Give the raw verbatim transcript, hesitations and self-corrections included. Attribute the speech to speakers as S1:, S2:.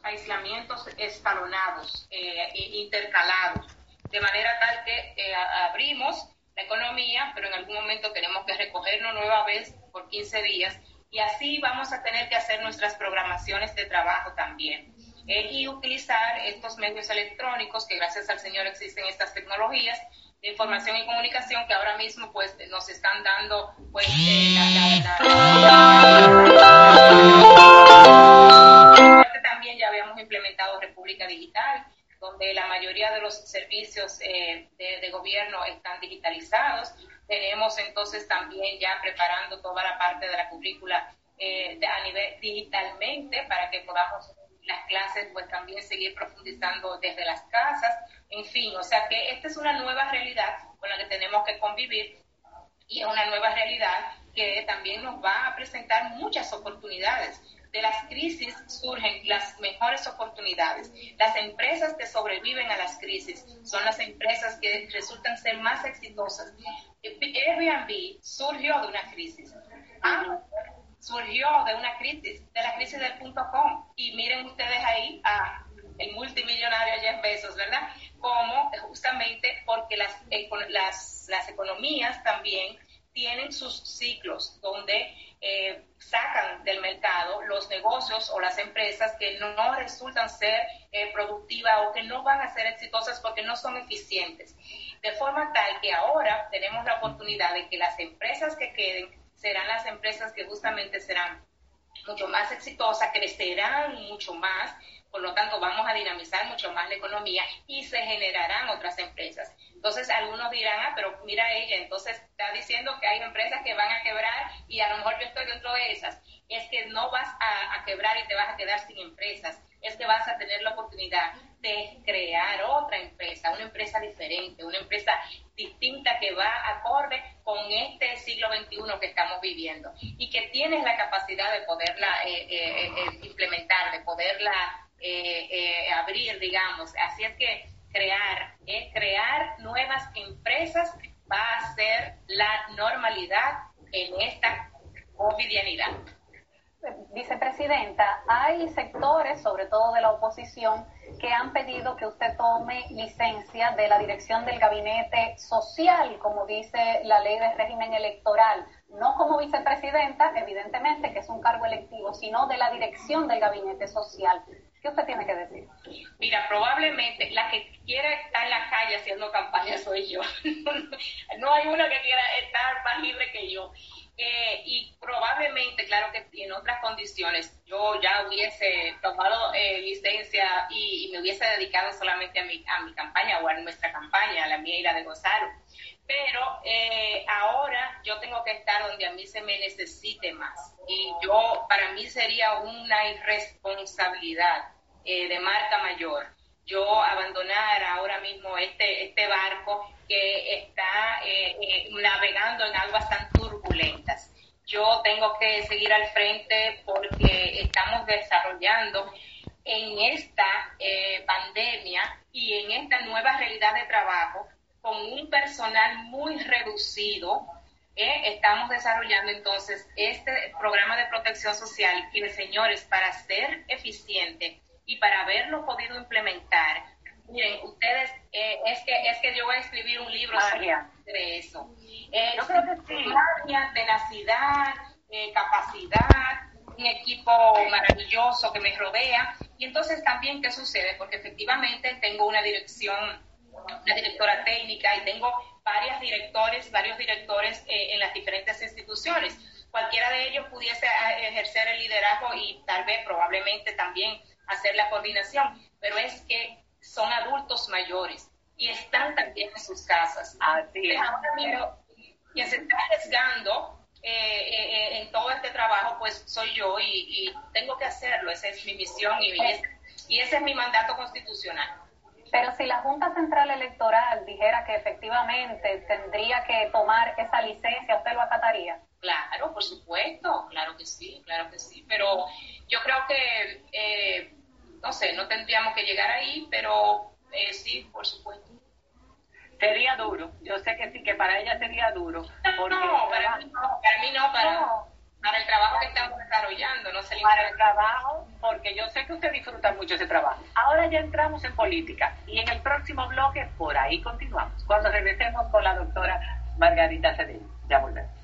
S1: aislamientos escalonados, eh, intercalados, de manera tal que eh, abrimos la economía, pero en algún momento tenemos que recogernos nueva vez por quince días, y así vamos a tener que hacer nuestras programaciones de trabajo también. Eh, y utilizar estos medios electrónicos, que gracias al Señor existen estas tecnologías de información y comunicación que ahora mismo pues nos están dando pues eh, la, la, la, la... También ya habíamos implementado República Digital, donde la mayoría de los servicios eh, de, de gobierno están digitalizados. Tenemos entonces también ya preparando toda la parte de la currícula eh, de, a nivel digitalmente, para que podamos las clases pues también seguir profundizando desde las casas. En fin, o sea que esta es una nueva realidad con la que tenemos que convivir, y es una nueva realidad que también nos va a presentar muchas oportunidades. De las crisis surgen las mejores oportunidades. Las empresas que sobreviven a las crisis son las empresas que resultan ser más exitosas. Airbnb surgió de una crisis. Amazon surgió de una crisis, de la crisis del punto com. Y miren ustedes ahí a el multimillonario Jeff Bezos, ¿verdad? Como justamente porque las, las, las economías también tienen sus ciclos donde eh, sacan del mercado los negocios o las empresas que no, no resultan ser eh, productivas o que no van a ser exitosas porque no son eficientes. De forma tal que ahora tenemos la oportunidad de que las empresas que queden serán las empresas que justamente serán mucho más exitosas, crecerán mucho más, por lo tanto vamos a dinamizar mucho más la economía y se generarán otras empresas. Entonces algunos dirán, ah, pero mira ella, entonces está diciendo que hay empresas que van a quebrar y a lo mejor yo estoy dentro de esas. Es que no vas a, a quebrar y te vas a quedar sin empresas, es que vas a tener la oportunidad de crear otra empresa, una empresa diferente, una empresa distinta que va acorde con este siglo veintiuno que estamos viviendo y que tienes la capacidad de poderla eh, eh, eh, implementar, de poderla eh, eh, abrir, digamos. Así es que crear, eh, crear nuevas empresas va a ser la normalidad en esta cotidianidad.
S2: Vicepresidenta, hay sectores, sobre todo de la oposición, que han pedido que usted tome licencia de la dirección del gabinete social, como dice la ley de régimen electoral, no como vicepresidenta, evidentemente, que es un cargo electivo, sino de la dirección del gabinete social. ¿Qué usted tiene que decir?
S1: Mira, probablemente la que quiera estar en la calle haciendo campaña soy yo. No hay una que quiera estar más libre que yo. Eh, y probablemente, claro que en otras condiciones, yo ya hubiese tomado eh, licencia y, y me hubiese dedicado solamente a mi, a mi campaña o a nuestra campaña, a la mía y la de Gonzalo. Pero eh, ahora yo tengo que estar donde a mí se me necesite más. Y yo, para mí sería una irresponsabilidad eh, de marca mayor yo abandonar ahora mismo este, este barco que está eh, eh, navegando en aguas tan turbulentas. Yo tengo que seguir al frente porque estamos desarrollando en esta eh, pandemia y en esta nueva realidad de trabajo con un personal muy reducido. Eh, estamos desarrollando entonces este programa de protección social que, señores, para ser eficiente y para haberlo podido implementar, miren, ustedes, eh, es que es que yo voy a escribir un libro
S3: Magia.
S1: sobre eso. Eh,
S3: yo creo que sí.
S1: Magia, tenacidad, eh, capacidad, un equipo maravilloso que me rodea. Y entonces también, ¿qué sucede? Porque efectivamente tengo una dirección, una directora técnica y tengo varios directores, varios directores eh, en las diferentes instituciones. Cualquiera de ellos pudiese ejercer el liderazgo y tal vez probablemente también hacer la coordinación, pero es que son adultos mayores y están también en sus casas.
S3: Así es.
S1: Ahora mismo, quien se está arriesgando eh, eh, en todo este trabajo, pues soy yo y, y tengo que hacerlo. Esa es mi misión y, y, ese, y ese es mi mandato constitucional.
S2: Pero si la Junta Central Electoral dijera que efectivamente tendría que tomar esa licencia, ¿usted lo acataría?
S1: Claro, por supuesto, claro que sí, claro que sí, pero yo creo que, eh, no sé, no tendríamos que llegar ahí, pero eh, sí, por supuesto.
S3: Sería duro, yo sé que sí, que para ella sería duro. Porque
S1: no, para mí no, para mí no, para, no. para el trabajo que estamos desarrollando, no se
S3: Para el trabajo, porque yo sé que usted disfruta mucho ese trabajo. Ahora ya entramos en política y en el próximo bloque por ahí continuamos, cuando regresemos con la doctora Margarita Cedeño. Ya volvemos.